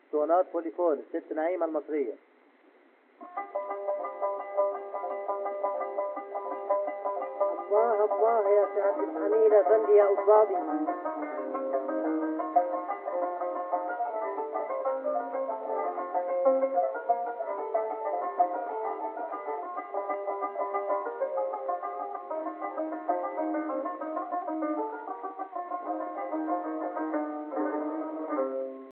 اسطوانات بوليفون الست نعيمة المصرية. الله الله يا سي عبد الحميد افندي يا قصادي.